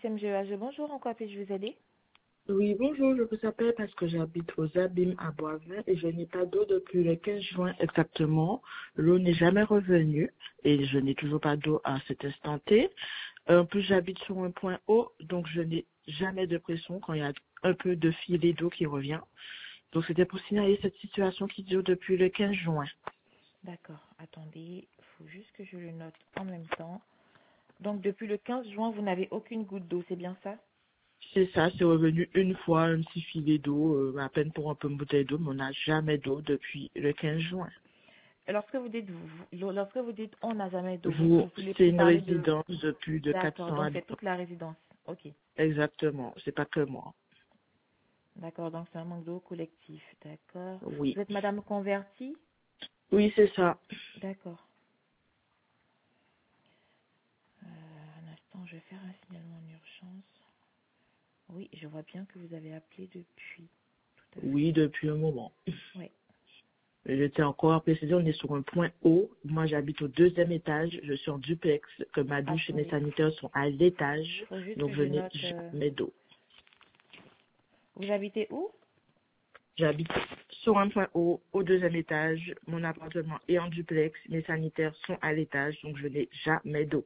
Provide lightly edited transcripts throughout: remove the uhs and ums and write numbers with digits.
SMGEAG, bonjour, en quoi puis-je vous aider? Oui, bonjour, je vous appelle parce que j'habite aux Abîmes à Boisvin et je n'ai pas d'eau depuis le 15 juin exactement. L'eau n'est jamais revenue et je n'ai toujours pas d'eau à cet instant T. En plus, j'habite sur un point haut, donc je n'ai jamais de pression quand il y a un peu de filet d'eau qui revient. Donc c'était pour signaler cette situation qui dure depuis le 15 juin. D'accord, attendez, il faut juste que je le note en même temps. Donc, depuis le 15 juin, vous n'avez aucune goutte d'eau, c'est bien ça? C'est ça, c'est revenu une fois, un petit filet d'eau, à peine pour un peu de bouteille d'eau, mais on n'a jamais d'eau depuis le 15 juin. Lorsque vous dites on n'a jamais d'eau, Vous, vous voulez c'est plus une parler de... résidence de plus de D'accord, 400 donc c'est habitants. toute la résidence. Ok, Exactement, c'est pas que moi. d'accord, donc c'est un manque d'eau collectif. D'accord. Oui. Vous êtes madame convertie? Oui, c'est ça. D'accord. Un instant, je vais faire un signalement en urgence. Oui, je vois bien que vous avez appelé depuis. Tout à fait. Oui, depuis un moment. Oui. Et je tiens encore à préciser, on est sur un point haut. Moi, j'habite au deuxième étage. Je suis en duplex, que ma douche et mes Attendez, sanitaires sont à l'étage. faut juste Donc, que je je n'ai note. jamais d'eau. Vous habitez où? J'habite sur un point haut, au deuxième étage. Mon appartement est en duplex. Mes sanitaires sont à l'étage. Donc, je n'ai jamais d'eau.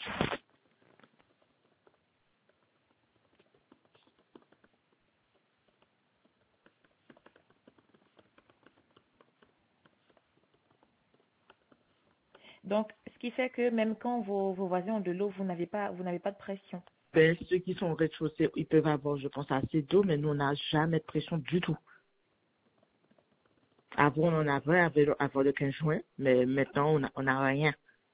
Donc, ce qui fait que même quand vos voisins ont de l'eau, vous n'avez pas de pression. Ben, ceux qui sont au rez-de-chaussée, ils peuvent avoir, je pense, assez d'eau, mais nous, on n'a jamais de pression du tout. Avant, on en avait avant le 15 juin, mais maintenant, on n'a rien.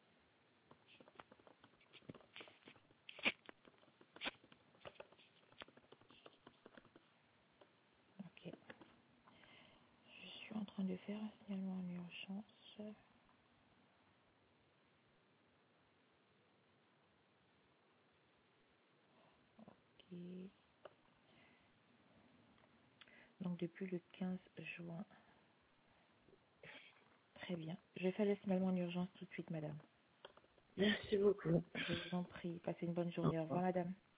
Ok. Je suis en train de faire un signalement en urgence. Ok. Donc, depuis le 15 juin. Très bien. Je vais faire le signalement en urgence tout de suite, madame. Merci beaucoup. Je vous en prie. Passez une bonne Au journée. Au revoir. revoir, madame.